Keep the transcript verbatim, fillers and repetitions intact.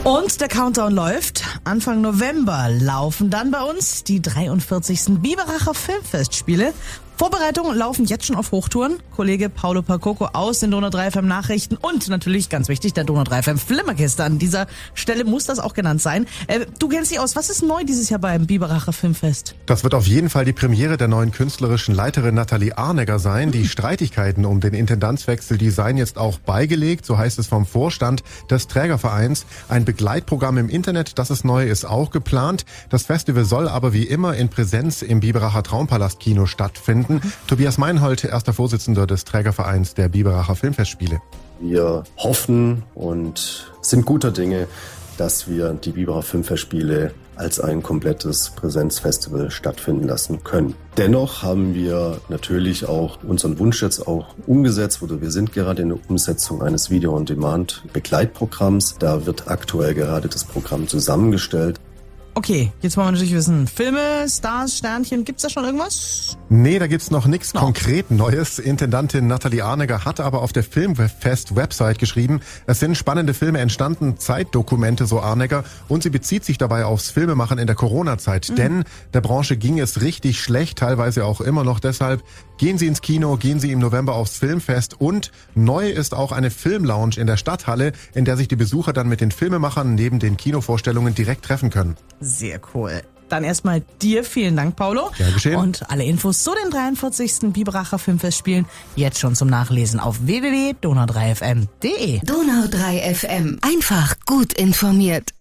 Und der Countdown läuft. Anfang November laufen dann bei uns die dreiundvierzigsten Biberacher Filmfestspiele. Vorbereitungen laufen jetzt schon auf Hochtouren. Kollege Paolo Percoco aus den Donau drei F M Nachrichten und natürlich, ganz wichtig, der Donau drei F M Flimmerkiste. An dieser Stelle muss das auch genannt sein. Äh, du kennst dich aus. Was ist neu dieses Jahr beim Biberacher Filmfest? Das wird auf jeden Fall die Premiere der neuen künstlerischen Leiterin Nathalie Arnegger sein. Die Streitigkeiten um den Intendanzwechsel, die seien jetzt auch beigelegt, so heißt es vom Vorstand des Trägervereins. Ein Begleitprogramm im Internet, das ist neu, ist auch geplant. Das Festival soll aber wie immer in Präsenz im Biberacher Traumpalast-Kino stattfinden. Tobias Meinhold, erster Vorsitzender des Trägervereins der Biberacher Filmfestspiele. Wir hoffen und sind guter Dinge, dass wir die Biberacher Filmfestspiele als ein komplettes Präsenzfestival stattfinden lassen können. Dennoch haben wir natürlich auch unseren Wunsch jetzt auch umgesetzt, oder wir sind gerade in der Umsetzung eines Video-on-Demand-Begleitprogramms. Da wird aktuell gerade das Programm zusammengestellt. Okay, jetzt wollen wir natürlich wissen, Filme, Stars, Sternchen, gibt's da schon irgendwas? Nee, da gibt's noch nichts No. konkret Neues. Intendantin Nathalie Arnegger hat aber auf der Filmfest-Website geschrieben, es sind spannende Filme entstanden, Zeitdokumente, so Arnegger, und sie bezieht sich dabei aufs Filmemachen in der Corona-Zeit. Mhm. Denn der Branche ging es richtig schlecht, teilweise auch immer noch. Deshalb gehen Sie ins Kino, gehen Sie im November aufs Filmfest, und neu ist auch eine Filmlounge in der Stadthalle, in der sich die Besucher dann mit den Filmemachern neben den Kinovorstellungen direkt treffen können. Sehr cool. Dann erstmal dir vielen Dank, Paolo. Ja, geschehen. Und alle Infos zu den dreiundvierzigsten Biberacher Filmfestspielen jetzt schon zum Nachlesen auf w w w punkt donau drei f m punkt d e. Donau drei F M. Einfach gut informiert.